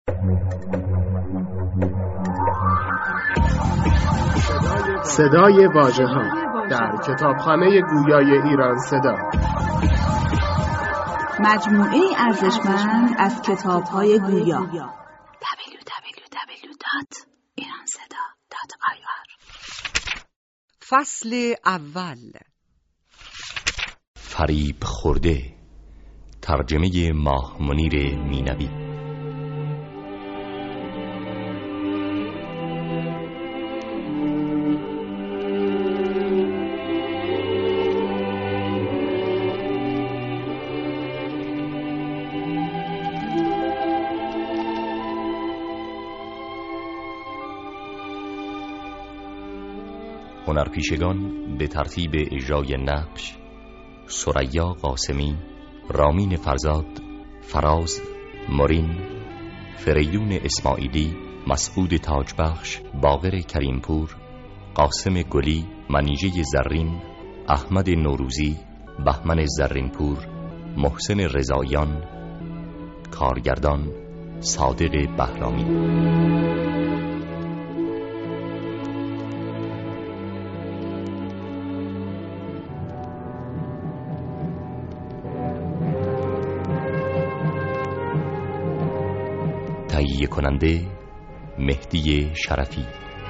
صدای واژه‌ها در کتابخانه گویای ایران صدا، مجموعه ارزشمند از کتاب‌های گویا. www.iranseda.ir. فصل اول. فریب خورده، ترجمه ماه منیر مینوی. هنرپیشگان به ترتیب اجرای نقش: ثریا قاسمی، رامین فرزاد، فراز، مورین، فریدون اسماعیلی، مسعود تاجبخش، باقر کریمپور، قاسم گلی، منیژه زرین، احمد نوروزی، بهمن زرینپور، محسن رضاییان، کارگردان صادق بهرامی. تهیه کننده مهدی شرفی.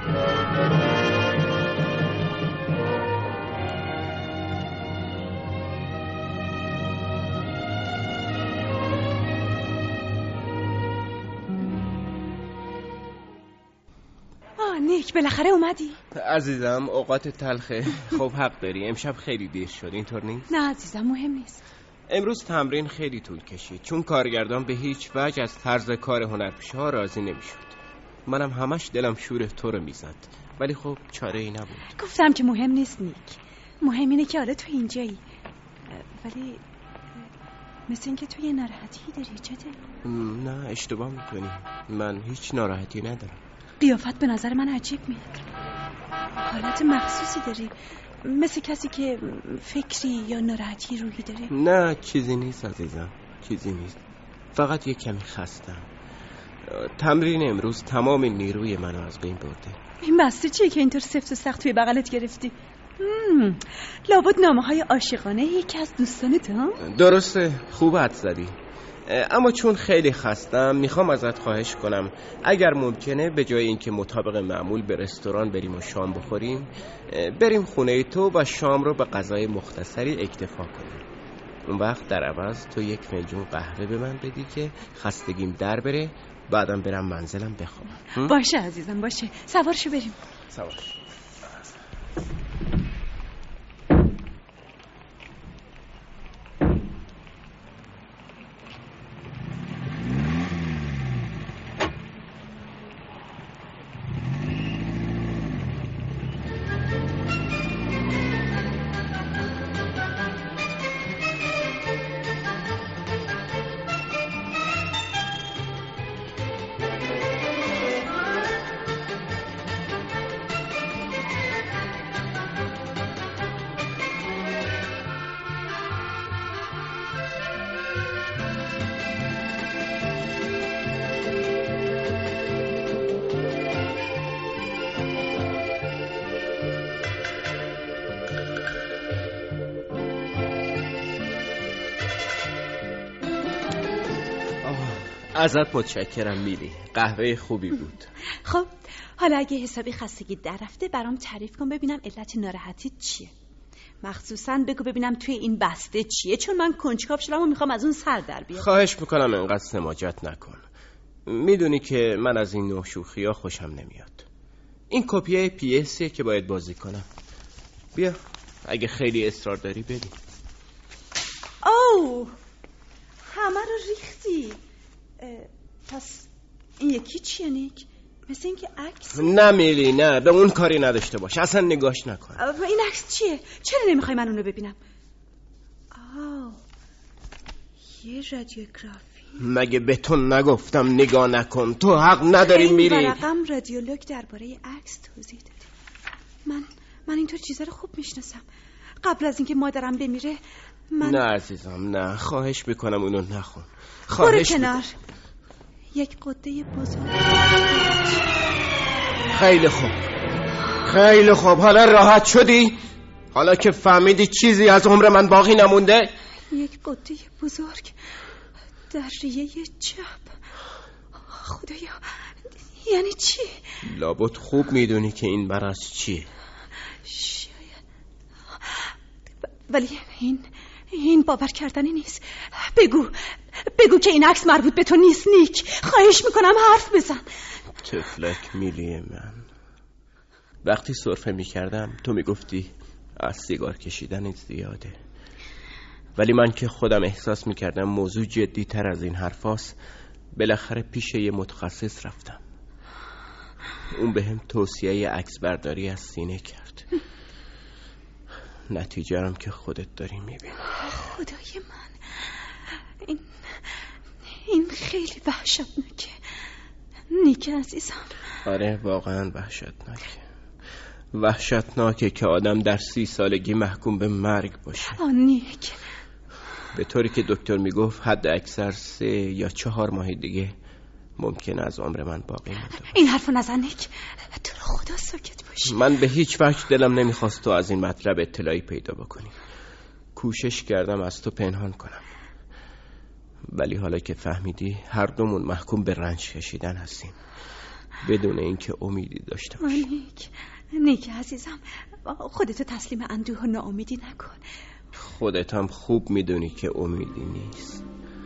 نیک بالاخره اومدی؟ عزیزم اوقات تلخه. خب حق داری، امشب خیلی دیر شد، اینطور نیست؟ نه عزیزم مهم نیست. امروز تمرین خیلی طول کشید چون کارگردان به هیچ وجه از طرز کار هنرپیشه‌ها راضی نمیشد. منم همش دلم شور تو رو میزد، ولی خب چاره ای نبود. گفتم که مهم نیست نیک، مهم اینه که آره تو اینجایی. ولی مثل این که تو یه ناراحتی داری. چته؟ نه اشتباه میکنی، من هیچ ناراحتی ندارم. قیافت به نظر من عجیب میاد، حالت مخصوصی داری، مثل کسی که فکری یا ناراحتی روحی داره. نه چیزی نیست عزیزم، چیزی نیست، فقط یه کمی خستم. تمرین امروز تمام نیروی منو از بین برده. این بسته چیه که اینطور سفت و سخت توی بغلت گرفتی؟ لابد نامه‌های عاشقانه یکی از دوستانت ها؟ درسته، خوب حد زدی. اما چون خیلی خستم میخوام ازت خواهش کنم اگر ممکنه به جای اینکه مطابق معمول به رستوران بریم و شام بخوریم، بریم خونه تو و شام رو به غذای مختصری اکتفا کنیم. اون وقت در عوض تو یک فنجون قهوه به من بدی که خستگیم در بره، بعدم برم منزلم بخوابم. باشه عزیزم باشه، سوارشو بریم. سوار. ازت متشکرم میلی، قهوه خوبی بود. خب حالا اگه حسابی خستگی در رفته برام تعریف کن ببینم علت ناراحتی چیه، مخصوصا بگو ببینم توی این بسته چیه، چون من کنجکاو شدم و میخوام از اون سر در بیام. خواهش میکنم انقدر سماجت نکن، میدونی که من از این نوع شوخی‌ها خوشم نمیاد. این کپیه پیسیه که باید بازی کنم. بیا اگه خیلی اصرار داری بدی. اوه همه رو ریختی. پس این یکی چیه نیک؟ مثل این که عکس. نه میلی نه، به اون کاری نداشته باش، اصلا نگاش نکن. این عکس چیه؟ چرا نمیخوای من اونو ببینم؟ یه رادیوگرافی. مگه به تو نگفتم نگاه نکن؟ تو حق نداری میری. این ورقم رادیولوگ درباره عکس توضیح داده. من اینطور چیزا رو خوب میشناسم. قبل از اینکه مادرم بمیره نه عزیزم نه، خواهش میکنم اونو نخون. برو کنار. یک قده بزرگ. خیلی خوب، خیلی خوب. حالا راحت شدی؟ حالا که فهمیدی چیزی از عمر من باقی نمونده؟ یک قده بزرگ در ریه چپ. خدایا، یعنی چی؟ لابد خوب میدونی که این مرض چیه. شاید، ولی این باور کردنی نیست. بگو که این عکس مربوط به تو نیست نیک. خواهش میکنم حرف بزن. تفلک میلی من، وقتی سرفه میکردم تو میگفتی از سیگار کشیدن زیاده، ولی من که خودم احساس میکردم موضوع جدی تر از این حرفاست، بالاخره پیش یه متخصص رفتم. اون بهم توصیه عکس برداری از سینه کرد. نتیجه هم که خودت داری میبینی. خدای من، این خیلی وحشتناکه نیک عزیزم. آره واقعا وحشتناکه که آدم در 30 سالگی محکوم به مرگ باشه. نیک، به طوری که دکتر میگفت حد اکثر 3 یا 4 ماه دیگه ممکنه از عمر من باقی مونده باشه. این حرفو نزن نیک، تو رو خدا ساکت باش. من به هیچ وجه دلم نمیخواست تو از این مطلب اطلاعی پیدا بکنی. کوشش کردم از تو پنهان کنم، ولی حالا که فهمیدی هر دومون محکوم به رنج کشیدن هستیم بدون اینکه امیدی داشته باشیم. نیک عزیزم، خودتو تسلیم اندوه و ناامیدی نکن. خودت هم خوب میدونی که امیدی نیست.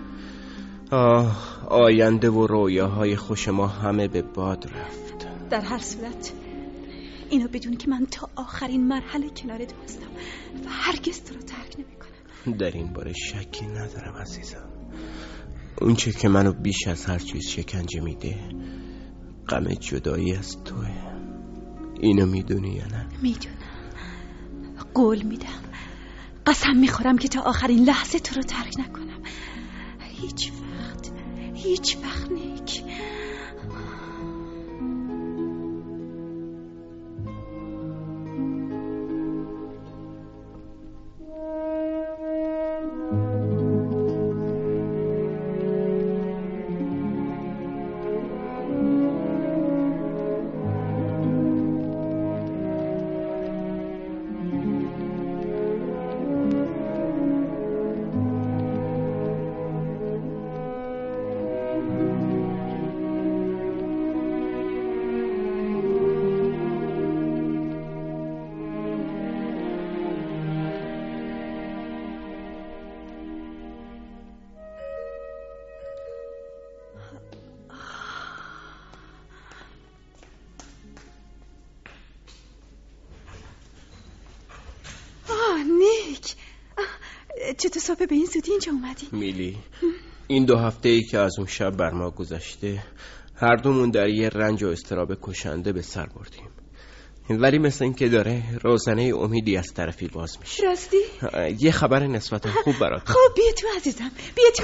آینده و رویاهای خوش ما همه به باد رفت. در هر صورت اینو بدون که من تا آخرین مرحله کنارت هستم و هرگز تو رو ترک نمیکنم. در این باره شکی ندارم عزیزم. اون چه که منو بیش از هر چیز شکنجه میده غم جدایی از توه. اینو میدونی یا نه؟ میدونم. قول میدم، قسم میخورم که تا آخرین لحظه تو رو ترک نکنم. هیچ وقت نیک. نیک، چطور صبح به این زودی اینجا اومدی؟ میلی، این 2 هفته‌ای که از اون شب بر ما گذشته هر دومون در یه رنج و اضطراب کشنده به سر بردیم، ولی مثل این که داره روزنه امیدی از طرفی باز میشه. راستی؟ یه خبر نسبتا خوب برات. خب بیا تو عزیزم، بیا تو.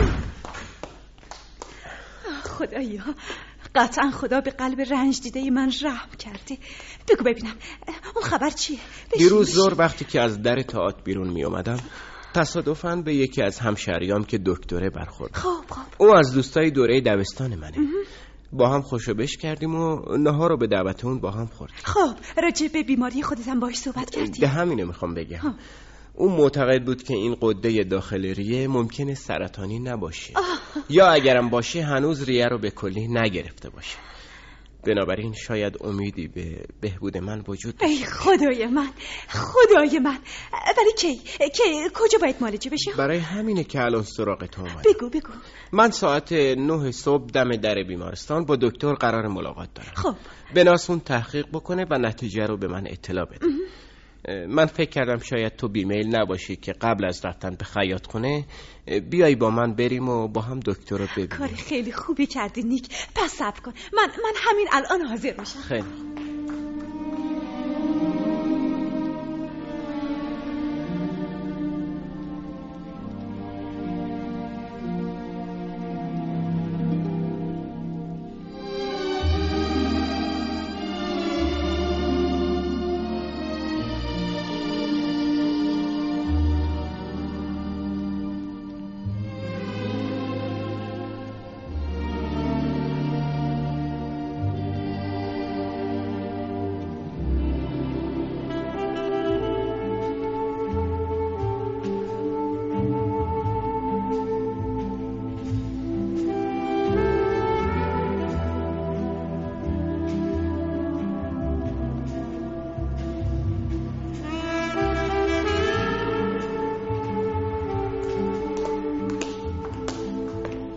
خدایا، قطعا خدا به قلب رنج دیده من رحم کرده. بگو ببینم اون خبر چیه؟ دیروز ظهر وقتی که از در تئاتر بیرون می اومدم تصادفاً به یکی از همشهریام که دکتره برخورد. خب او از دوستای دوره دبستان منه. با هم خوشوبش کردیم و نهار رو به دعوت اون با هم خوردیم. خب راجع به بیماری خودت هم باهاش صحبت کردی؟ ده همینه میخوام بگم. اون معتقد بود که این قده داخل ریه ممکنه سرطانی نباشه یا اگرم باشه هنوز ریه رو به کلی نگرفته باشه. بنابراین شاید امیدی به بهبود من وجود داشته. ای خدای من، ولی کی کجا باید معالجه بشم؟ برای همینه که الان سراغ تو اومدم. بگو. من ساعت 9 صبح دم در بیمارستان با دکتر قرار ملاقات دارم. خب بناسون تحقیق بکنه و نتیجه رو به من اطلاع بده. من فکر کردم شاید تو بیمیل نباشی که قبل از رفتن به خیاط خونه بیایی با من بریم و با هم دکتر رو ببینیم. کار خیلی خوبی کردی نیک. پس صبر کن، من همین الان حاضر میشم. خیلی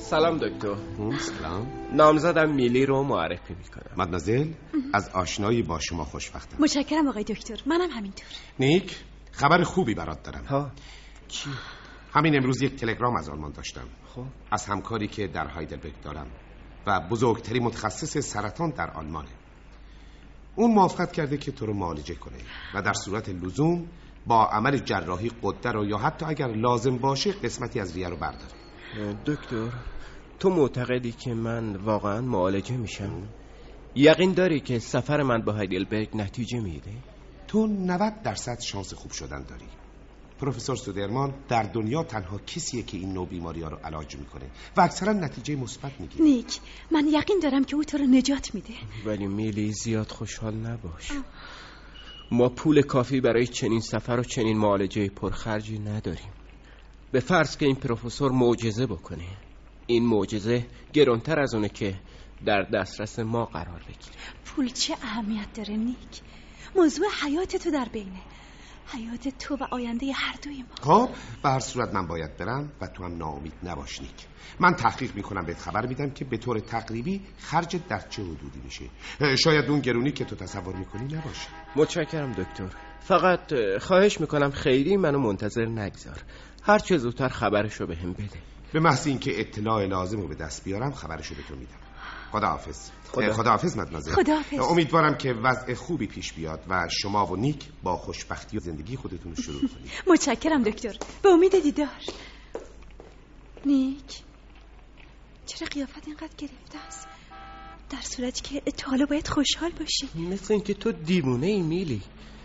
سلام دکتر. سلام. نامزدم میلی رو معرفی میکنم. مادمازل، از آشنایی با شما خوشبختم. متشکرم آقای دکتر، منم همینطور. نیک، خبر خوبی برات دارم. ها چی؟ همین امروز یک تلگرام از آلمان داشتم. خب از همکاری که در هایدلبرگ دارم و بزرگترین متخصص سرطان در آلمانه. اون موافقت کرده که تو رو معالجه کنه و در صورت لزوم با عمل جراحی غده رو یا حتی اگر لازم باشه قسمتی از ریه رو برداره. دکتر، تو معتقدی که من واقعا معالجه میشم؟ یقین داری که سفر من به هایدلبرگ نتیجه میده؟ تو 90% شانس خوب شدن داری. پروفسور سودرمان در دنیا تنها کسیه که این نوع بیماری ها رو علاج میکنه و اکثرا نتیجه مثبت میگیره. نیک، من یقین دارم که او تو رو نجات میده. ولی میلی زیاد خوشحال نباش. ما پول کافی برای چنین سفر و چنین معالجه پرخرجی نداریم. به فرض که این پروفسور معجزه بکنه، این معجزه گرانتر از اونه که در دسترس ما قرار بگیره. پول چه اهمیت داره نیک؟ موضوع حیات تو در بینه، حیات تو و آینده هر دوی ما. خب به هر صورت من باید برم و تو هم ناامید نباش نیک. من تحقیق میکنم، بهت خبر میدم که به طور تقریبی خرجت در چه حدودی میشه. شاید اون گرونی که تو تصور میکنی نباشه. متشکرم دکتر، فقط خواهش میکنم خیلی منو منتظر نگذار. هر چه زودتر خبرشو بهم بده. به محض اینکه اطلاع لازم رو به دست بیارم خبرشو به تو میدم. خداحافظ. خداحافظ مدمزل. خداحافظ. امیدوارم که وضع خوبی پیش بیاد و شما و نیک با خوشبختی و زندگی خودتون رو شروع کنید. متشکرم دکتر، به امید دیدار. نیک، چرا قیافت اینقدر گرفته است؟ در صورتی که تا حالا باید خوشحال باشی. مثل اینکه تو دیوونه ای میلی.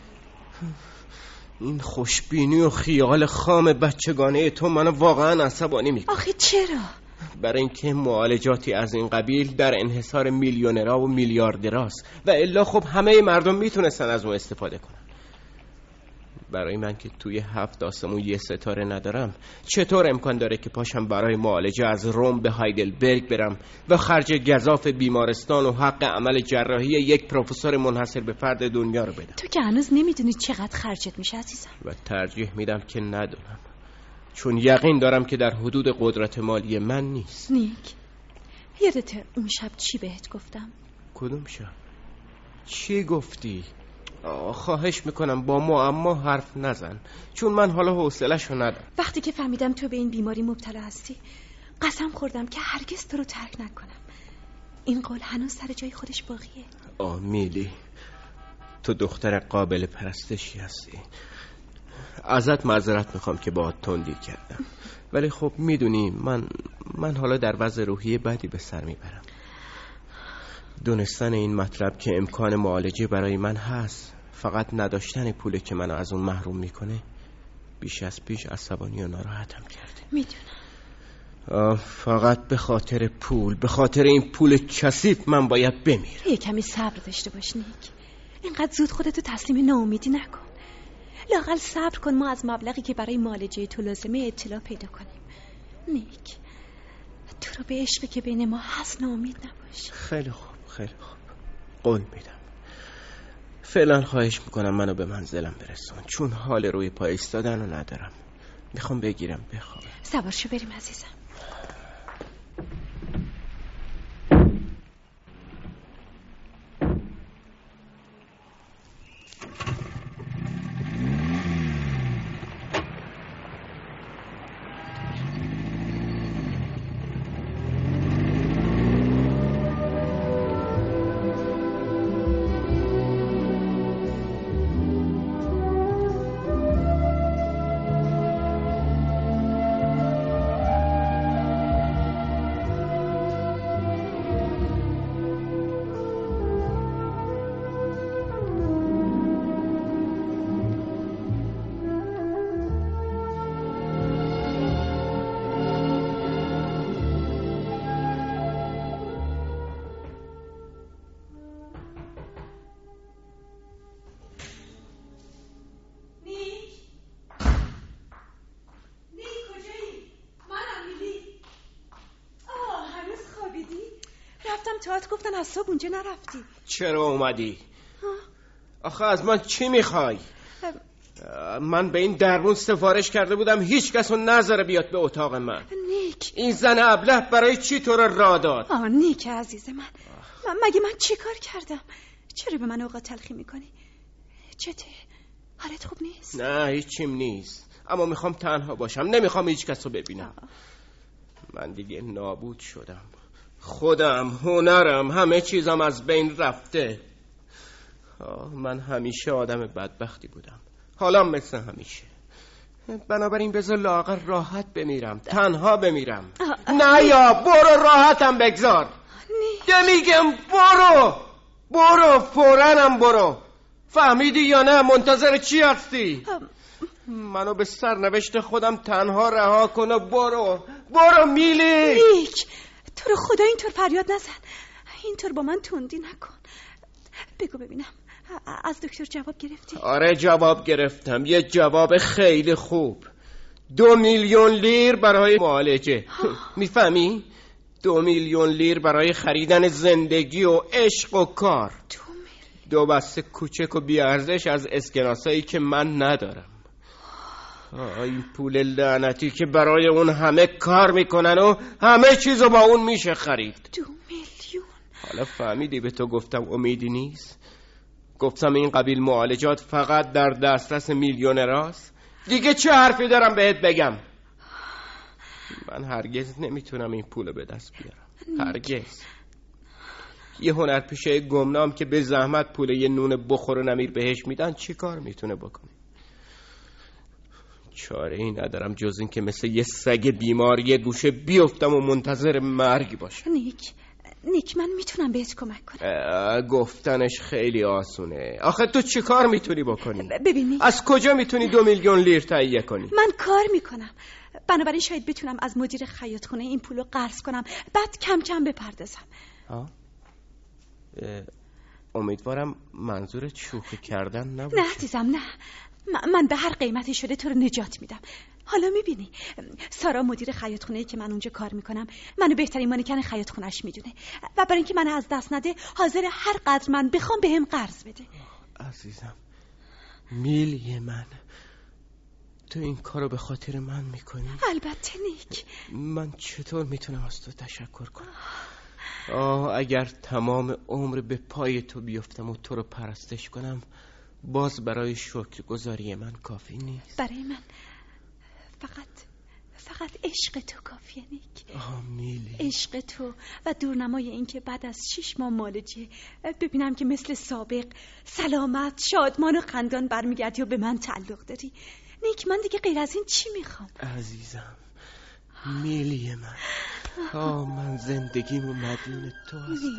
این خوشبینی و خیال خام بچگانه تو منو واقعا عصبانی میکنه. آخه چرا؟ برای اینکه معالجاتی از این قبیل در انحصار میلیونرها و میلیاردراست و الا خب همه مردم میتونستن از اون استفاده کنن. برای من که توی 7 آسمون یه ستاره ندارم، چطور امکان داره که پاشم برای معالجه از روم به هایدلبرگ برم و خرج گزاف بیمارستان و حق عمل جراحی یک پروفسور منحصر به فرد دنیا رو بدم؟ تو که هنوز نمیدونی چقدر خرجت میشه عزیزم. و ترجیح میدم که ندونم، چون یقین دارم که در حدود قدرت مالی من نیست. نیک، یادته اون شب چی بهت گفتم؟ کدوم شب؟ چی گفتی؟ خواهش میکنم با معما حرف نزن، چون من حالا حوصله‌شو ندارم. وقتی که فهمیدم تو به این بیماری مبتلا هستی قسم خوردم که هرگز تو رو ترک نکنم. این قول هنوز سر جای خودش باقیه. میلی، تو دختر قابل پرستشی هستی. ازت معذرت میخوام که باهات تندی کردم، ولی خب میدونی من حالا در وضع روحی بدی به سر میبرم. دونستن این مطلب که امکان معالجه برای من هست، فقط نداشتن پوله که منو از اون محروم میکنه، بیش از پیش عصبانی و ناراحتم کرده. میدونم. فقط به خاطر پول، به خاطر این پول کثیف من باید بمیرم. یه کمی صبر داشته باش نیک. اینقدر زود خودتو تسلیم ناامیدی نکن. لااقل صبر کن ما از مبلغی که برای معالجه تو لازمه اطلاع پیدا کنیم. نیک، تو رو به عشقی که بین ما هست ناامید نباش. خیلی خوب، خیلی خوب، قول میدم. فعلا خواهش میکنم منو به منزلم برسون، چون حال روی پای ایستادن رو ندارم. میخوام بگیرم بخوابم. سوار شو بریم عزیزم. تئاتر گفتن از صبح اونجا نرفتی. چرا اومدی؟ آخه از من چی میخوای؟ من به این درمون سفارش کرده بودم هیچ کس رو نذاره بیاد به اتاق من. نیک نیک. این زن ابله برای چی تو رو راه داد؟ نیک عزیز من مگه من چی کار کردم؟ چرا به من اوقات تلخی میکنی؟ چته؟ حالت خوب نیست؟ نه هیچیم نیست، اما میخوام تنها باشم، نمیخوام هیچ کس رو ببینم. من دیگه نابود شدم، خودم، هنرم، همه چیزم از بین رفته. من همیشه آدم بدبختی بودم، حالا مثل همیشه. بنابراین بذار لااقل راحت بمیرم، تنها بمیرم. نه یا برو راحتم بگذار. میگم برو فوراً برو. فهمیدی یا نه؟ منتظر چی هستی؟ منو به سرنوشت خودم تنها رها کن و برو میلی. نیک تو رو خدا اینطور فریاد نزن، اینطور با من تندی نکن. بگو ببینم از دکتر جواب گرفتی؟ آره جواب گرفتم، یه جواب خیلی خوب. 2 میلیون لیر برای معالجه. میفهمی؟ 2 میلیون لیر برای خریدن زندگی و عشق و کار. 2 بسته کوچک و بیارزش از اسکناسایی که من ندارم. این پول لعنتی که برای اون همه کار میکنن و همه چیزو با اون میشه خرید. 2 میلیون. حالا فهمیدی به تو گفتم امیدی نیست؟ گفتم این قبیل معالجات فقط در دسترس میلیونراست. دیگه چه حرفی دارم بهت بگم؟ من هرگز نمیتونم این پولو به دست بیارم، هرگز. یه هنرپیشه گمنام که به زحمت پول یه نون بخور و نمیر بهش میدن چی کار میتونه بکنه؟ چاره ای ندارم جز این که مثل یه سگ بیمار یه گوشه بیفتم و منتظر مرگ باشم. نیک من میتونم بهت کمک کنم. گفتنش خیلی آسونه. آخه تو چی کار میتونی بکنی؟ ببینی از کجا میتونی 2 میلیون لیر تهیه کنی؟ من کار میکنم، بنابراین شاید بتونم از مدیر خیاطخونه این پولو قرض کنم، بعد کم کم بپردازم. امیدوارم منظورت شوخی کردن نباشه. نه عزیزم نه، من به هر قیمتی شده تو رو نجات میدم. حالا میبینی سارا مدیر خیاطخونه‌ای که من اونجا کار میکنم منو بهترین مانیکن خیاطخونه‌اش میدونه و برای اینکه من از دست نده حاضر هر قدر من بخوام بهم قرض بده. عزیزم میلی من، تو این کارو به خاطر من میکنی؟ البته نیک. من چطور میتونم از تو تشکر کنم؟ اگر تمام عمر به پای تو بیفتم و تو رو پرستش کنم باز برای شکرگزاری من کافی نیست. برای من فقط عشق تو کافیه نیک. میلی، عشق تو و دورنمای این که بعد از 6 ماه معالجه ببینم که مثل سابق سلامت، شادمان و خندان برمیگردی و به من تعلق داری. نیک من دیگه غیر از این چی میخوام؟ عزیزم میلی من، من زندگیمو مدیون تو هستم.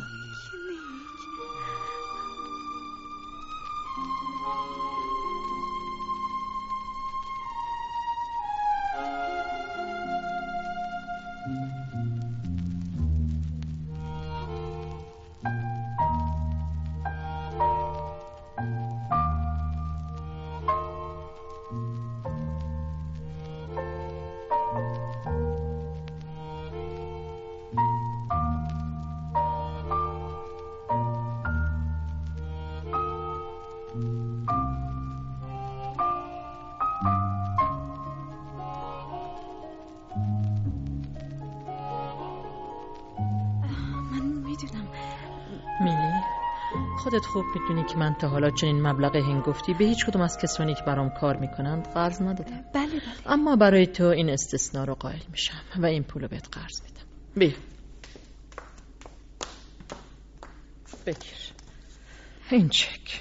میلی خودت خوب میدونی که من تا حالا چنین مبلغ هنگفتی به هیچ کدوم از کسانی که برام کار میکنند قرض ندادم. بله. اما برای تو این استثناء رو قائل میشم و این پولو بهت قرض میدم. بیا بگیر این چک.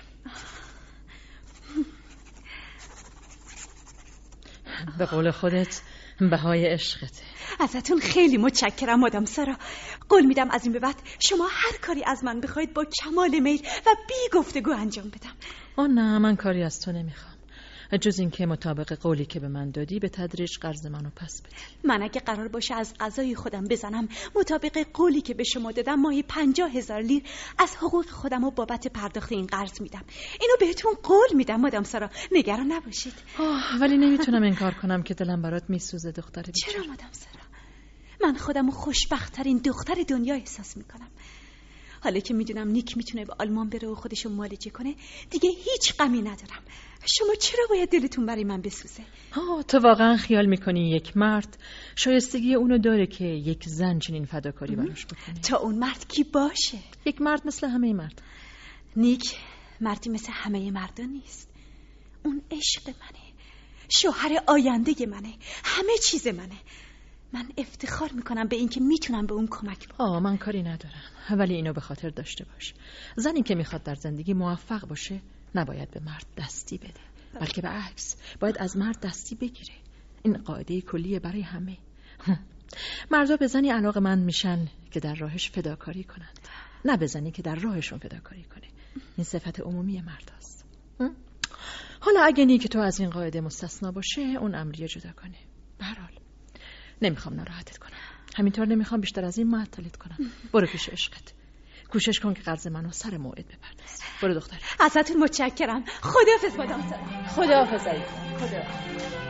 به قول خودت بهای عشقته. ازتون خیلی متشکرم مادام سارا. قول میدم از این به بعد شما هر کاری از من بخواید با کمال میل و بی گفتگو انجام بدم. نه من کاری از تو نمیخوام جز این که مطابق قولی که به من دادی به تدریج قرض منو پس بدی. من اگه قرار باشه از قضای خودم بزنم مطابق قولی که به شما دادم ماهی 50,000 لیر از حقوق خودم و بابت پرداخت این قرض میدم. اینو بهتون قول میدم مادام سارا، نگران نباشید. ولی نمیتونم انکار کنم که دلم برات میسوزه دختر چرا مادام سارا؟ من خودمو خوشبخت‌ترین دختر دنیا احساس میکنم. حالا که میدونم نیک میتونه به آلمان بره و خودشو معالجه کنه دیگه هیچ غمی ندارم. شما چرا باید دلتون برای من بسوزه؟ تو واقعا خیال میکنی یک مرد شایستگی اونو داره که یک زن چنین فداکاری براش بکنه؟ تا اون مرد کی باشه؟ یک مرد مثل همه مرد. نیک مردی مثل همه مردا نیست. اون عشق منه، شوهر آینده منه، همه چیز منه. من افتخار میکنم به این که میتونم به اون کمک بکنم. من کاری ندارم، ولی اینو به خاطر داشته باش. زنی که میخواد در زندگی موفق باشه نباید به مرد دستی بده، بلکه به عکس باید از مرد دستی بگیره. این قاعده کلیه برای همه. مردا به زنی علاقه‌مند میشن که در راهش فداکاری کنند، نه به زنی که در راهشون فداکاری کنه. این صفت عمومی مرداست. حالا اگه نیک تو از این قاعده مستثنا باشه اون امریه جدا کنه. به هر حال نمیخوام ناراحتت کنم، همینطور نمیخوام بیشتر از این معطلت کنم. برو پیش عشقت، کوشش کن که قرض منو سر موعد بپرداز. برو دختر. ازتون متشکرم. خداحافظ مادام سارا. خداحافظ عزیزم. خدا.